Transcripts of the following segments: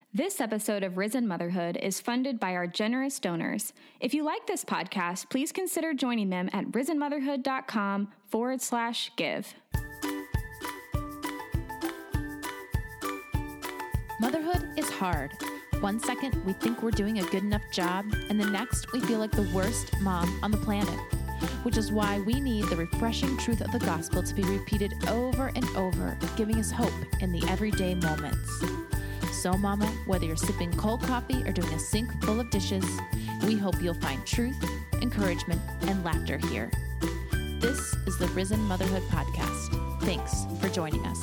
This episode of Risen Motherhood is funded by our generous donors. If you like this podcast, please consider joining them at risenmotherhood.com/give. Motherhood is hard. One second, we think we're doing a good enough job, and the next, we feel like the worst mom on the planet. Which is why we need the refreshing truth of the gospel to be repeated over and over, giving us hope in the everyday moments. So, Mama, whether you're sipping cold coffee or doing a sink full of dishes, we hope you'll find truth, encouragement, and laughter here. This is the Risen Motherhood Podcast. Thanks for joining us.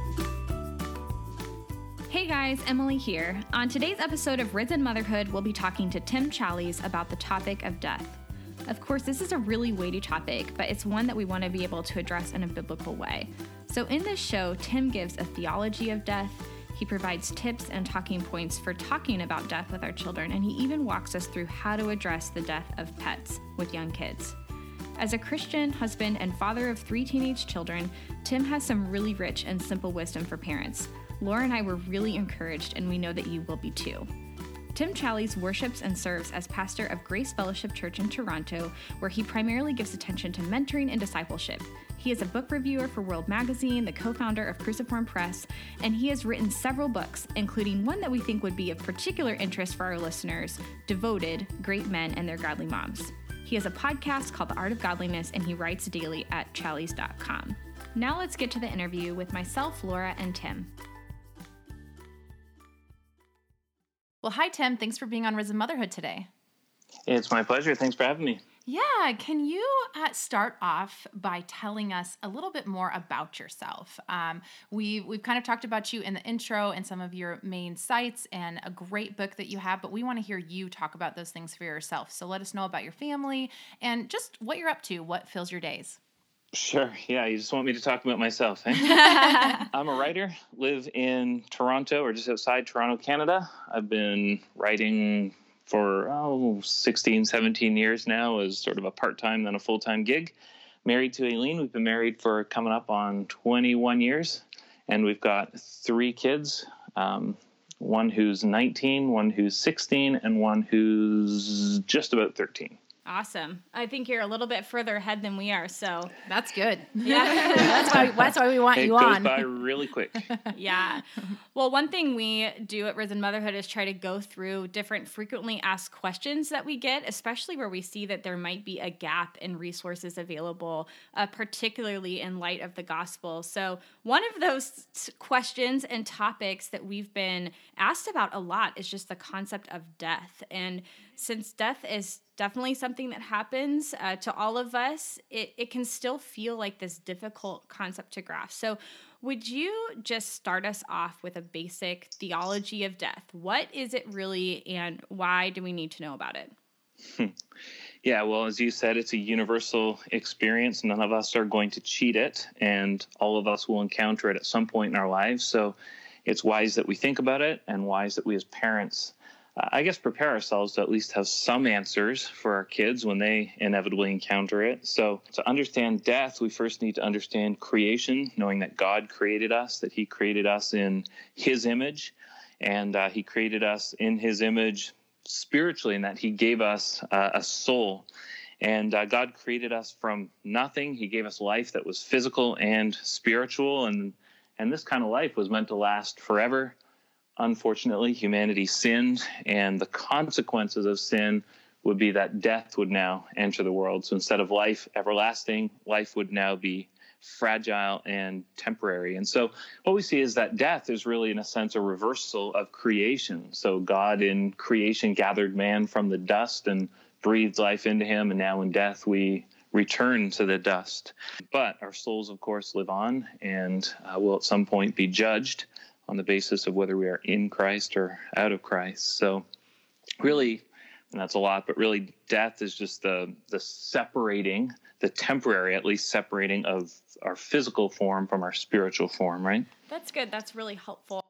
Hey guys, Emily here. On today's episode of Risen Motherhood, we'll be talking to Tim Challies about the topic of death. Of course, this is a really weighty topic, but it's one that we want to be able to address in a biblical way. So in this show, Tim gives a theology of death. He provides tips and talking points for talking about death with our children, and he even walks us through how to address the death of pets with young kids. As a Christian, husband, and father of 3 teenage children, Tim has some really rich and simple wisdom for parents. Laura and I were really encouraged, and we know that you will be too. Tim Challies worships and serves as pastor of Grace Fellowship Church in Toronto, where he primarily gives attention to mentoring and discipleship. He is a book reviewer for World Magazine, the co-founder of Cruciform Press, and he has written several books, including one that we think would be of particular interest for our listeners, Devoted: Great Men and Their Godly Moms. He has a podcast called The Art of Godliness, and he writes daily at challies.com. Now let's get to the interview with myself, Laura, and Tim. Well, hi, Tim. Thanks for being on Risen Motherhood today. It's my pleasure. Thanks for having me. Yeah. Can you start off by telling us a little bit more about yourself? We've kind of talked about you in the intro and some of your main sites and a great book that you have, but we want to hear you talk about those things for yourself. So let us know about your family and just what you're up to, what fills your days. Sure. Yeah, you just want me to talk about myself, eh? I'm a writer, live in Toronto or just outside Toronto, Canada. I've been writing for 16, 17 years now as sort of a part-time, then a full-time gig. Married to Aileen. We've been married for coming up on 21 years, and we've got 3 kids, one who's 19, one who's 16, and one who's just about 13. Awesome. I think you're a little bit further ahead than we are, so that's good. Yeah. that's why we want you on. It goes by really quick. Yeah. Well, one thing we do at Risen Motherhood is try to go through different frequently asked questions that we get, especially where we see that there might be a gap in resources available, particularly in light of the gospel. So one of those questions and topics that we've been asked about a lot is just the concept of death. And since death is definitely something that happens to all of us, it can still feel like this difficult concept to grasp. So would you just start us off with a basic theology of death? What is it really, and why do we need to know about it? Yeah, well, as you said, it's a universal experience. None of us are going to cheat it, and all of us will encounter it at some point in our lives. So it's wise that we think about it, and wise that we as parents prepare ourselves to at least have some answers for our kids when they inevitably encounter it. So to understand death, we first need to understand creation, knowing that God created us, that he created us in his image, and he created us in his image spiritually, and that he gave us a soul. And God created us from nothing. He gave us life that was physical and spiritual, and this kind of life was meant to last forever. Unfortunately, humanity sinned, and the consequences of sin would be that death would now enter the world. So instead of life everlasting, life would now be fragile and temporary. And so what we see is that death is really, in a sense, a reversal of creation. So God in creation gathered man from the dust and breathed life into him, and now in death we return to the dust. But our souls, of course, live on and will at some point be judged on the basis of whether we are in Christ or out of Christ. So really, and that's a lot, but really death is just the separating, the temporary, at least separating of our physical form from our spiritual form, right? That's good. That's really helpful.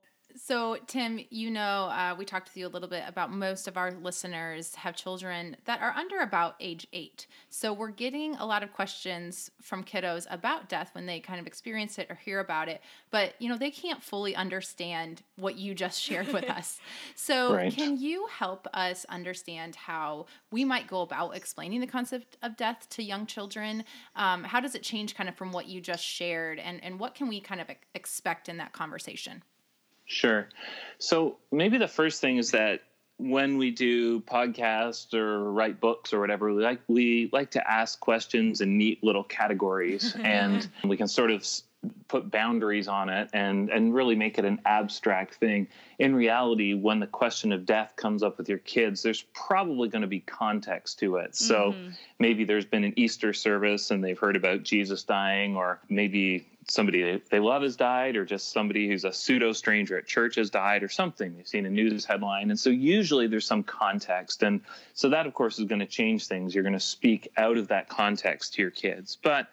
So, Tim, we talked with you a little bit about most of our listeners have children that are under about age 8. So we're getting a lot of questions from kiddos about death when they kind of experience it or hear about it. But, they can't fully understand what you just shared with us. So Right. Can you help us understand how we might go about explaining the concept of death to young children? How does it change kind of from what you just shared? And what can we kind of expect in that conversation? Sure. So maybe the first thing is that when we do podcasts or write books or whatever, we like to ask questions in neat little categories, and we can sort of put boundaries on it and really make it an abstract thing. In reality, when the question of death comes up with your kids, there's probably going to be context to it. So maybe there's been an Easter service and they've heard about Jesus dying, or maybe somebody they love has died, or just somebody who's a pseudo stranger at church has died, or something. They've seen a news headline. And so usually there's some context. And so that, of course, is going to change things. You're going to speak out of that context to your kids. But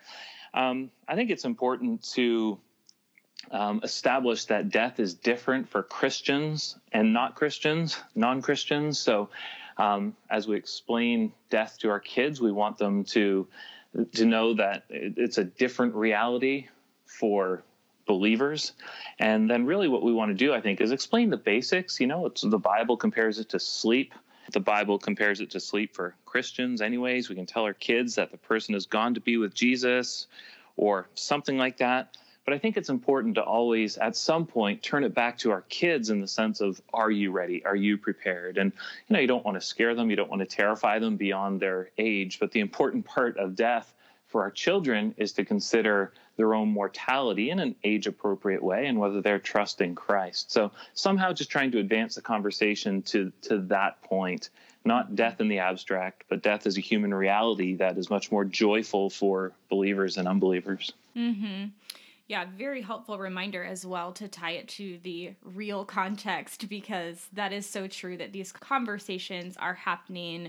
I think it's important to establish that death is different for Christians and not Christians, non-Christians. So as we explain death to our kids, we want them to know that it's a different reality for believers. And then really what we want to do, I think, is explain the basics. The Bible compares it to sleep. The Bible compares it to sleep for Christians anyways. We can tell our kids that the person has gone to be with Jesus or something like that. But I think it's important to always, at some point, turn it back to our kids in the sense of, are you ready? Are you prepared? And, you don't want to scare them. You don't want to terrify them beyond their age. But the important part of death for our children is to consider their own mortality in an age-appropriate way and whether they're trusting Christ. So somehow just trying to advance the conversation to that point, not death in the abstract, but death as a human reality that is much more joyful for believers and unbelievers. Mm-hmm. Yeah, very helpful reminder as well to tie it to the real context, because that is so true that these conversations are happening,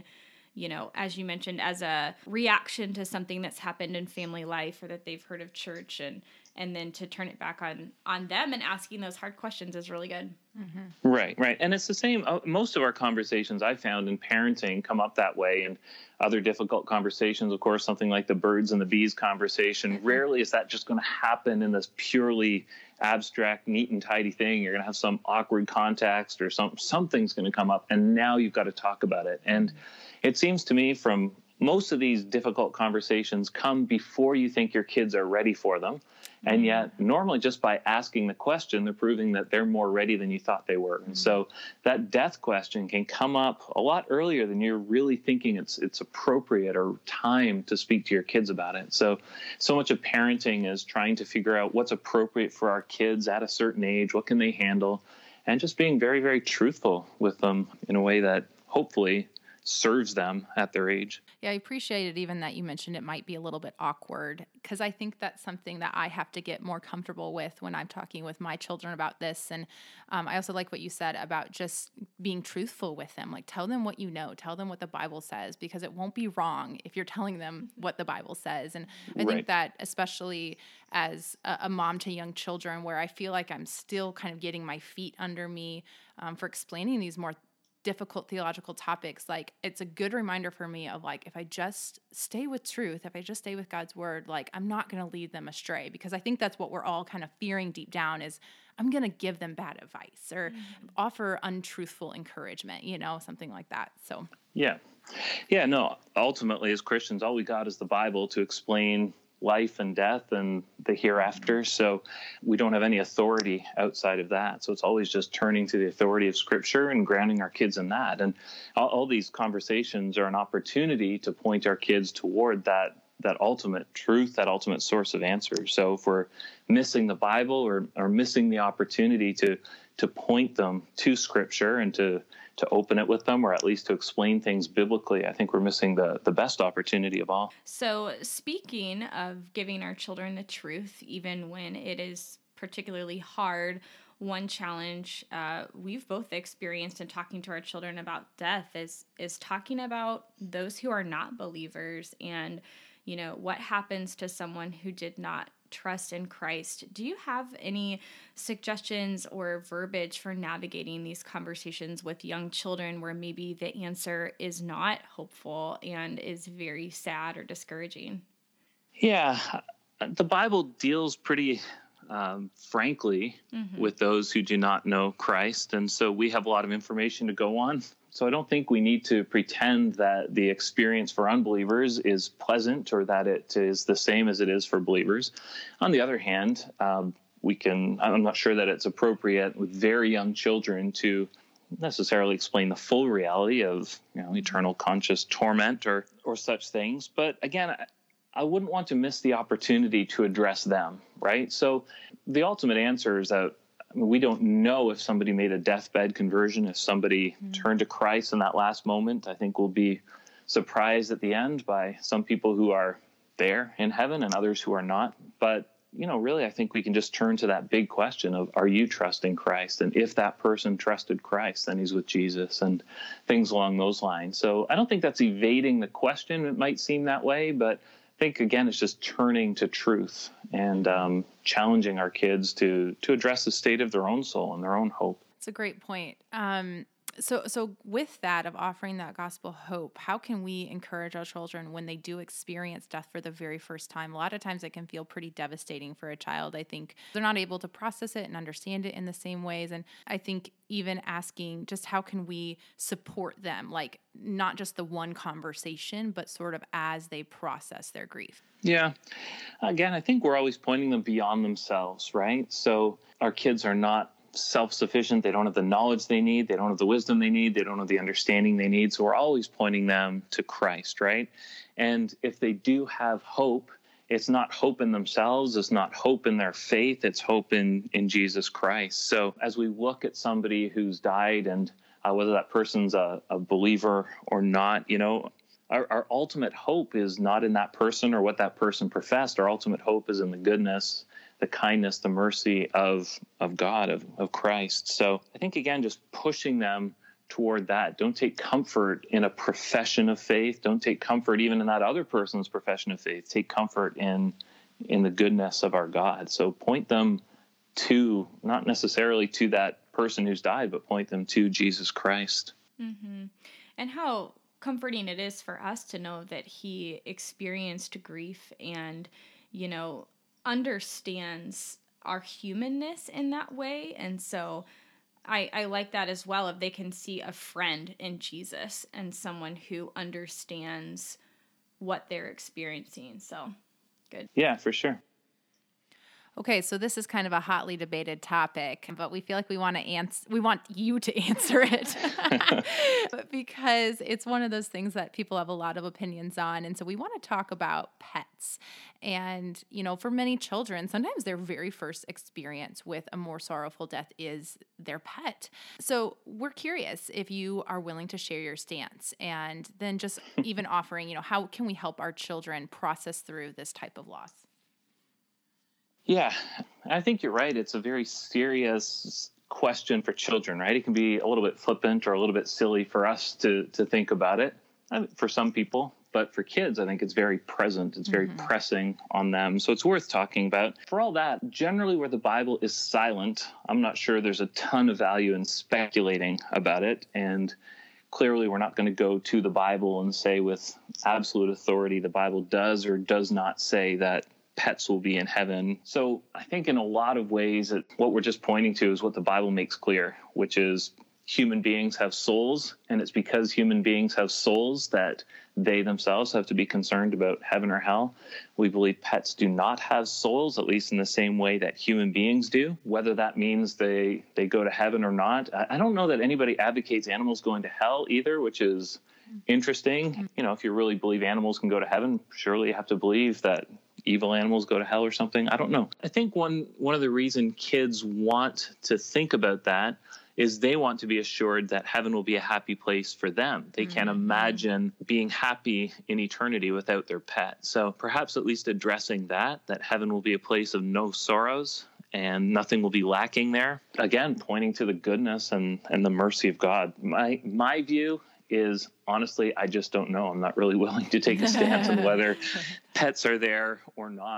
as you mentioned, as a reaction to something that's happened in family life or that they've heard of church, and then to turn it back on them and asking those hard questions is really good. Mm-hmm. Right. And it's the same. Most of our conversations I found in parenting come up that way, and other difficult conversations, of course, something like the birds and the bees conversation. Rarely is that just going to happen in this purely abstract, neat and tidy thing. You're going to have some awkward context or something's going to come up, and now you've got to talk about it. And it seems to me from most of these difficult conversations come before you think your kids are ready for them. And yet, normally just by asking the question, they're proving that they're more ready than you thought they were. And so that death question can come up a lot earlier than you're really thinking it's appropriate or time to speak to your kids about it. So much of parenting is trying to figure out what's appropriate for our kids at a certain age, what can they handle, and just being very, very truthful with them in a way that hopefully serves them at their age. Yeah, I appreciated even that you mentioned it might be a little bit awkward, because I think that's something that I have to get more comfortable with when I'm talking with my children about this. And I also like what you said about just being truthful with them. Like, tell them what you know, tell them what the Bible says, because it won't be wrong if you're telling them what the Bible says. And I think that especially as a mom to young children, where I feel like I'm still kind of getting my feet under me for explaining these more difficult theological topics, like it's a good reminder for me of like, if I just stay with truth, if I just stay with God's word, like I'm not going to lead them astray, because I think that's what we're all kind of fearing deep down is I'm going to give them bad advice or offer untruthful encouragement, something like that. So yeah, no, ultimately as Christians, all we got is the Bible to explain life and death and the hereafter. So we don't have any authority outside of that. So it's always just turning to the authority of Scripture and grounding our kids in that. And all these conversations are an opportunity to point our kids toward that ultimate truth, that ultimate source of answers. So if we're missing the Bible or missing the opportunity to point them to Scripture and to open it with them, or at least to explain things biblically, I think we're missing the best opportunity of all. So speaking of giving our children the truth, even when it is particularly hard, one challenge we've both experienced in talking to our children about death is talking about those who are not believers and, what happens to someone who did not trust in Christ. Do you have any suggestions or verbiage for navigating these conversations with young children where maybe the answer is not hopeful and is very sad or discouraging? Yeah, the Bible deals pretty frankly with those who do not know Christ. And so we have a lot of information to go on. So I don't think we need to pretend that the experience for unbelievers is pleasant or that it is the same as it is for believers. On the other hand, I'm not sure that it's appropriate with very young children to necessarily explain the full reality of, eternal conscious torment or such things. But again, I wouldn't want to miss the opportunity to address them, right? So the ultimate answer is that we don't know if somebody made a deathbed conversion, if somebody turned to Christ in that last moment. I think we'll be surprised at the end by some people who are there in heaven and others who are not. But, really, I think we can just turn to that big question of, are you trusting Christ? And if that person trusted Christ, then he's with Jesus and things along those lines. So I don't think that's evading the question. It might seem that way, but I think, again, it's just turning to truth and challenging our kids to address the state of their own soul and their own hope. It's a great point. So with that, of offering that gospel hope, how can we encourage our children when they do experience death for the very first time? A lot of times it can feel pretty devastating for a child. I think they're not able to process it and understand it in the same ways. And I think even asking just how can we support them, like not just the one conversation, but sort of as they process their grief. Yeah. Again, I think we're always pointing them beyond themselves, right? So our kids are not self-sufficient. They don't have the knowledge they need. They don't have the wisdom they need. They don't have the understanding they need. So we're always pointing them to Christ, right? And if they do have hope, it's not hope in themselves. It's not hope in their faith. It's hope in Jesus Christ. So as we look at somebody who's died and whether that person's a believer or not, our ultimate hope is not in that person or what that person professed. Our ultimate hope is in the goodness, the kindness, the mercy of God, of Christ. So I think, again, just pushing them toward that. Don't take comfort in a profession of faith. Don't take comfort even in that other person's profession of faith. Take comfort in the goodness of our God. So point them to, not necessarily to that person who's died, but point them to Jesus Christ. Mm-hmm. And how comforting it is for us to know that he experienced grief and, understands our humanness in that way. And so I like that as well, if they can see a friend in Jesus and someone who understands what they're experiencing. So good. Yeah, for sure. Okay, so this is kind of a hotly debated topic, but we feel like we want you to answer it because it's one of those things that people have a lot of opinions on. And so we want to talk about pets. And, for many children, sometimes their very first experience with a more sorrowful death is their pet. So we're curious if you are willing to share your stance and then just even offering, how can we help our children process through this type of loss? Yeah, I think you're right. It's a very serious question for children, right? It can be a little bit flippant or a little bit silly for us to think about it, for some people. But for kids, I think it's very present. It's very pressing on them. So it's worth talking about. For all that, generally where the Bible is silent, I'm not sure there's a ton of value in speculating about it. And clearly we're not going to go to the Bible and say with absolute authority the Bible does or does not say that pets will be in heaven. So I think in a lot of ways that what we're just pointing to is what the Bible makes clear, which is human beings have souls, and it's because human beings have souls that they themselves have to be concerned about heaven or hell. We believe pets do not have souls, at least in the same way that human beings do. Whether that means they go to heaven or not, I don't know that anybody advocates animals going to hell either, which is interesting. If you really believe animals can go to heaven, surely you have to believe that evil animals go to hell or something. I don't know. I think one of the reasons kids want to think about that is they want to be assured that heaven will be a happy place for them. They can't imagine being happy in eternity without their pet. So perhaps at least addressing that heaven will be a place of no sorrows and nothing will be lacking there. Again, pointing to the goodness and the mercy of God. My view is, honestly, I just don't know. I'm not really willing to take a stance on whether pets are there or not.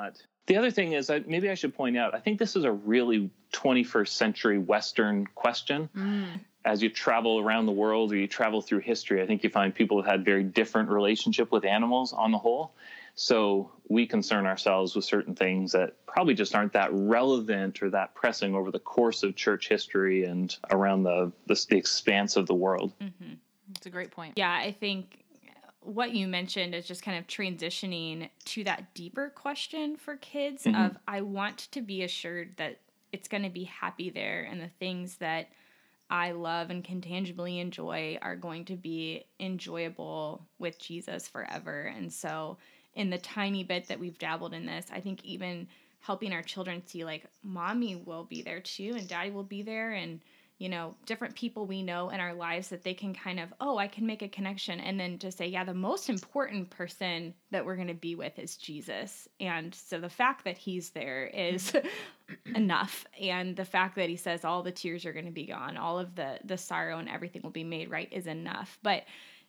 The other thing is that maybe I should point out, I think this is a really 21st century Western question. As you travel around the world or you travel through history, I think you find people have had very different relationship with animals on the whole. So we concern ourselves with certain things that probably just aren't that relevant or that pressing over the course of church history and around the expanse of the world. Mm-hmm. That's a great point. Yeah, I think what you mentioned is just kind of transitioning to that deeper question for kids of, I want to be assured that it's going to be happy there, and the things that I love and can tangibly enjoy are going to be enjoyable with Jesus forever. And so in the tiny bit that we've dabbled in this, I think even helping our children see like mommy will be there too, and daddy will be there, and you know, different people we know in our lives that they can kind of, I can make a connection. And then to say, yeah, the most important person that we're going to be with is Jesus. And so the fact that he's there is enough. And the fact that he says all the tears are going to be gone, all of the sorrow and everything will be made right is enough. But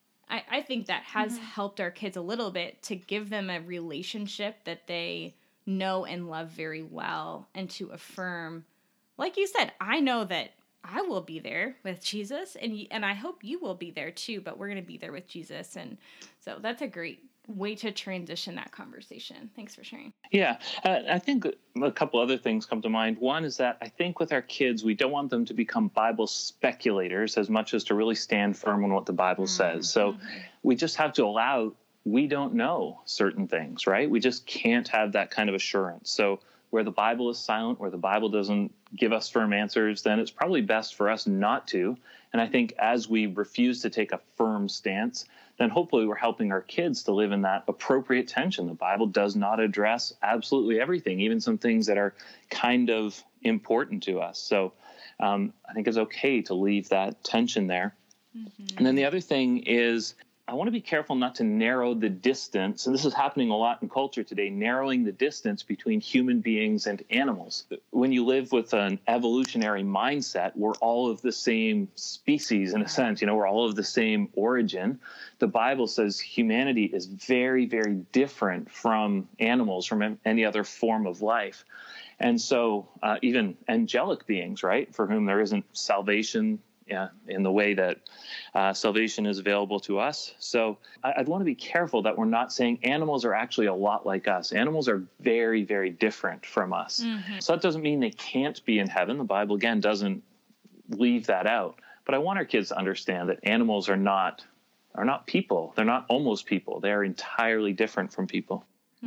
I think that has helped our kids a little bit to give them a relationship that they know and love very well, and to affirm, like you said, I know that I will be there with Jesus, and I hope you will be there too, but we're going to be there with Jesus. And so that's a great way to transition that conversation. Thanks for sharing. Yeah, I think a couple other things come to mind. One is that I think with our kids, we don't want them to become Bible speculators as much as to really stand firm on what the Bible says. So we just have to allow, we don't know certain things, right? We just can't have that kind of assurance. So where the Bible is silent, where the Bible doesn't give us firm answers, then it's probably best for us not to. And I think as we refuse to take a firm stance, then hopefully we're helping our kids to live in that appropriate tension. The Bible does not address absolutely everything, even some things that are kind of important to us. So I think it's okay to leave that tension there. And then the other thing is, I want to be careful not to narrow the distance, and this is happening a lot in culture today, narrowing the distance between human beings and animals. When you live with an evolutionary mindset, we're all of the same species in a sense, we're all of the same origin. The Bible says humanity is very, very different from animals, from any other form of life. And so even angelic beings, right, for whom there isn't salvation in the way that salvation is available to us. So I'd want to be careful that we're not saying animals are actually a lot like us. Animals are very, very different from us. So that doesn't mean they can't be in heaven. The Bible, again, doesn't leave that out. But I want our kids to understand that animals are not people. They're not almost people. They are entirely different from people.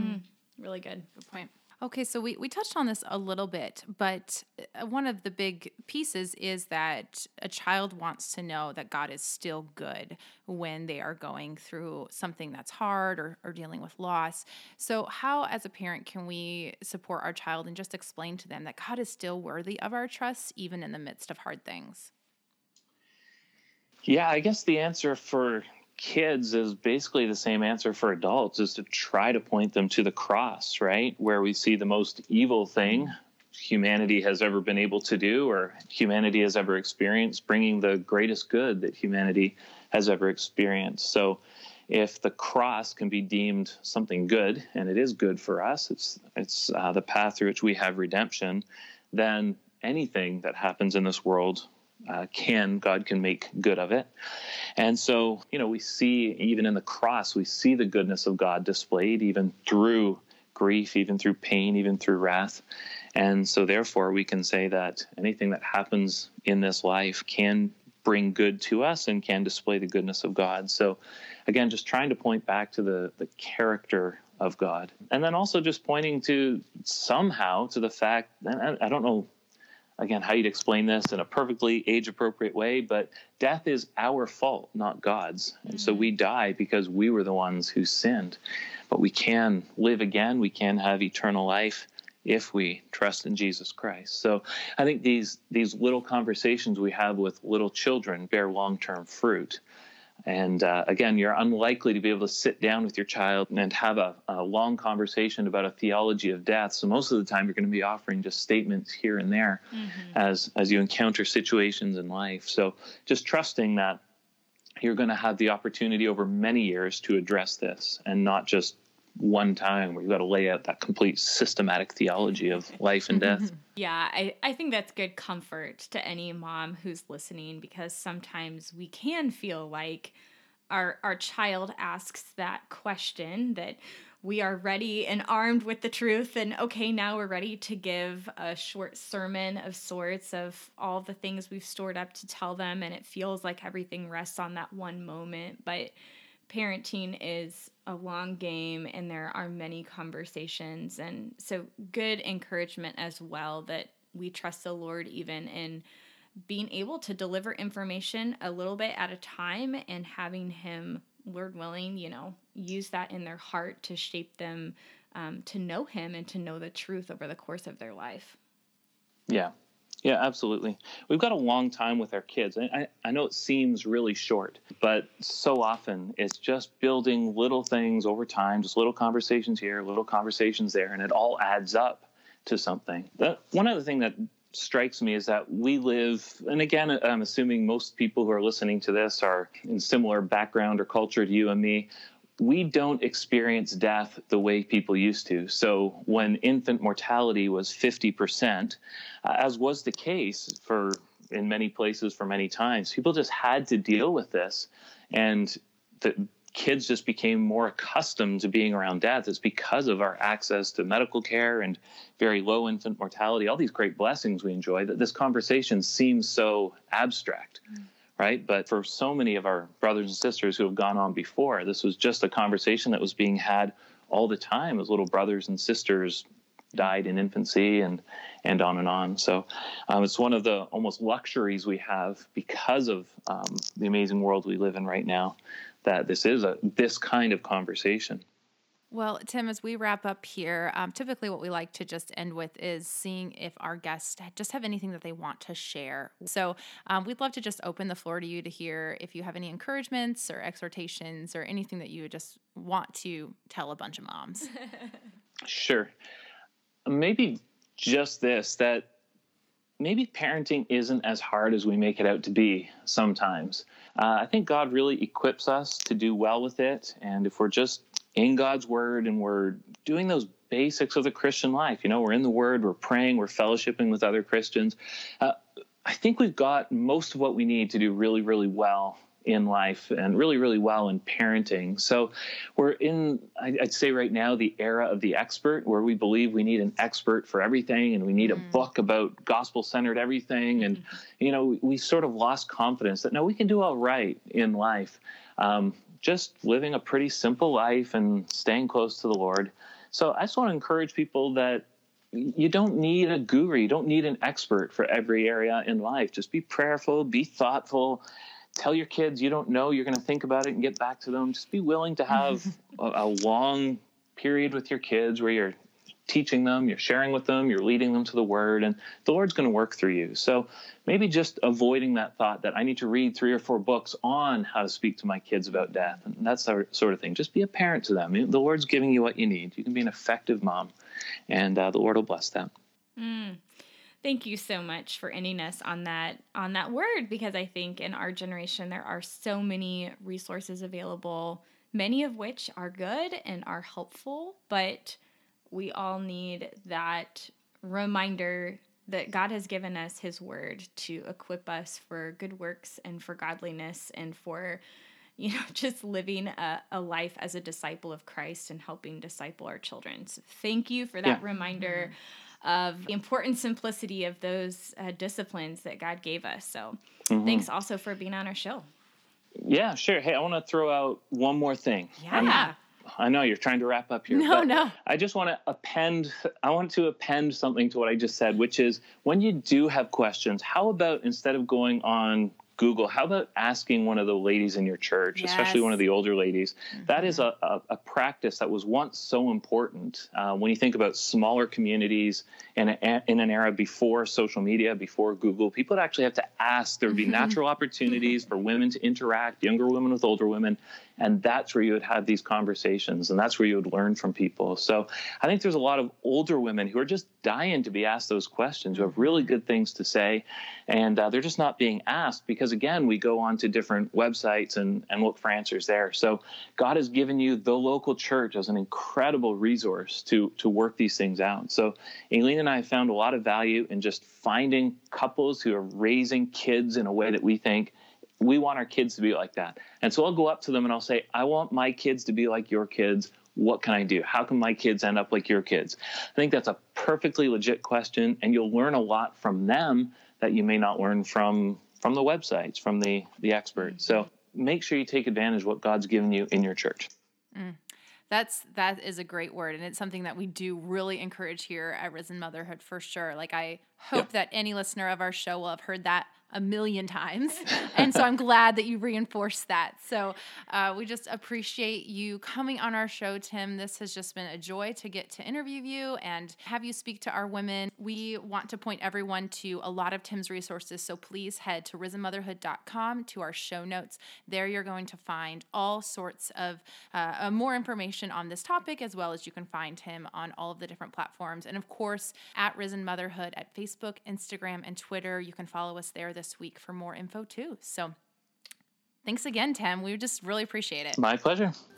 Really good. Good point. Okay, so we touched on this a little bit, but one of the big pieces is that a child wants to know that God is still good when they are going through something that's hard or dealing with loss. So how, as a parent, can we support our child and just explain to them that God is still worthy of our trust, even in the midst of hard things? Yeah, I guess the answer for kids is basically the same answer for adults, is to try to point them to the cross, right? Where we see the most evil thing humanity has ever been able to do, or humanity has ever experienced, bringing the greatest good that humanity has ever experienced. So if the cross can be deemed something good, and it is good for us, it's the path through which we have redemption, then anything that happens in this world God can make good of it. And so, we see even in the cross, we see the goodness of God displayed even through grief, even through pain, even through wrath. And so therefore we can say that anything that happens in this life can bring good to us and can display the goodness of God. So again, just trying to point back to the character of God. And then also just pointing to somehow to the fact, and I don't know, again, how you'd explain this in a perfectly age-appropriate way, but death is our fault, not God's. And so we die because we were the ones who sinned. But we can live again. We can have eternal life if we trust in Jesus Christ. So I think these little conversations we have with little children bear long-term fruit. And again, you're unlikely to be able to sit down with your child and have a long conversation about a theology of death. So most of the time, you're going to be offering just statements here and there as you encounter situations in life. So just trusting that you're going to have the opportunity over many years to address this, and not just one time where you've got to lay out that complete systematic theology of life and death. Yeah, I think that's good comfort to any mom who's listening, because sometimes we can feel like our child asks that question, that we are ready and armed with the truth, and okay, now we're ready to give a short sermon of sorts of all the things we've stored up to tell them, and it feels like everything rests on that one moment. But parenting is a long game, and there are many conversations, and so good encouragement as well that we trust the Lord even in being able to deliver information a little bit at a time, and having him, Lord willing, use that in their heart to shape them to know him and to know the truth over the course of their life. Yeah, absolutely. We've got a long time with our kids. I know it seems really short, but so often it's just building little things over time, just little conversations here, little conversations there, and it all adds up to something. One other thing that strikes me is that we live, and again, I'm assuming most people who are listening to this are in similar background or culture to you and me, we don't experience death the way people used to. So when infant mortality was 50%, as was the case in many places for many times, people just had to deal with this. And the kids just became more accustomed to being around death. It's because of our access to medical care and very low infant mortality, all these great blessings we enjoy, that this conversation seems so abstract, right? But for so many of our brothers and sisters who have gone on before, this was just a conversation that was being had all the time as little brothers and sisters died in infancy and on and on. So it's one of the almost luxuries we have because of the amazing world we live in right now, that this is this kind of conversation. Well, Tim, as we wrap up here, typically what we like to just end with is seeing if our guests just have anything that they want to share. So we'd love to just open the floor to you to hear if you have any encouragements or exhortations or anything that you would just want to tell a bunch of moms. Sure. Maybe just this, that maybe parenting isn't as hard as we make it out to be sometimes. I think God really equips us to do well with it. And if we're just in God's word and we're doing those basics of the Christian life, we're in the word, we're praying, we're fellowshipping with other Christians, I think we've got most of what we need to do really, really well in life and really, really well in parenting. So we're in, I'd say right now, the era of the expert, where we believe we need an expert for everything and we need a book about gospel-centered everything. And, we sort of lost confidence that, no, we can do all right in life. Just living a pretty simple life and staying close to the Lord. So I just want to encourage people that you don't need a guru. You don't need an expert for every area in life. Just be prayerful, be thoughtful. Tell your kids you don't know, you're going to think about it and get back to them. Just be willing to have a long period with your kids where you're teaching them, you're sharing with them, you're leading them to the word, and the Lord's going to work through you. So maybe just avoiding that thought that I need to read 3 or 4 books on how to speak to my kids about death. And that's the sort of thing. Just be a parent to them. The Lord's giving you what you need. You can be an effective mom, and the Lord will bless that. Thank you so much for ending us on that word, because I think in our generation there are so many resources available, many of which are good and are helpful, but we all need that reminder that God has given us his word to equip us for good works and for godliness and for just living a life as a disciple of Christ and helping disciple our children. So thank you for that reminder of the important simplicity of those disciplines that God gave us. So thanks also for being on our show. Yeah, sure. Hey, I want to throw out one more thing. Yeah. I know you're trying to wrap up here. No. I just want to append something to what I just said, which is when you do have questions, how about instead of going on Google, how about asking one of the ladies in your church, especially one of the older ladies? That is a practice that was once so important. When you think about smaller communities in an era before social media, before Google, people would actually have to ask. There would be natural opportunities for women to interact, younger women with older women. And that's where you would have these conversations, and that's where you would learn from people. So I think there's a lot of older women who are just dying to be asked those questions, who have really good things to say, and they're just not being asked because because, again, we go on to different websites and look for answers there. So God has given you the local church as an incredible resource to work these things out. So Aileen and I have found a lot of value in just finding couples who are raising kids in a way that we think we want our kids to be like that. And so I'll go up to them and I'll say, I want my kids to be like your kids. What can I do? How can my kids end up like your kids? I think that's a perfectly legit question, and you'll learn a lot from them that you may not learn from the websites, from the experts. So make sure you take advantage of what God's given you in your church. That is a great word. And it's something that we do really encourage here at Risen Motherhood for sure. Like, I hope that any listener of our show will have heard that a million times. And so I'm glad that you reinforced that. So we just appreciate you coming on our show, Tim. This has just been a joy to get to interview you and have you speak to our women. We want to point everyone to a lot of Tim's resources. So please head to risenmotherhood.com to our show notes. There you're going to find all sorts of more information on this topic, as well as you can find him on all of the different platforms. And of course, at Risen Motherhood at Facebook, Instagram, and Twitter. You can follow us there this week for more info too. So thanks again, Tim. We just really appreciate it. My pleasure.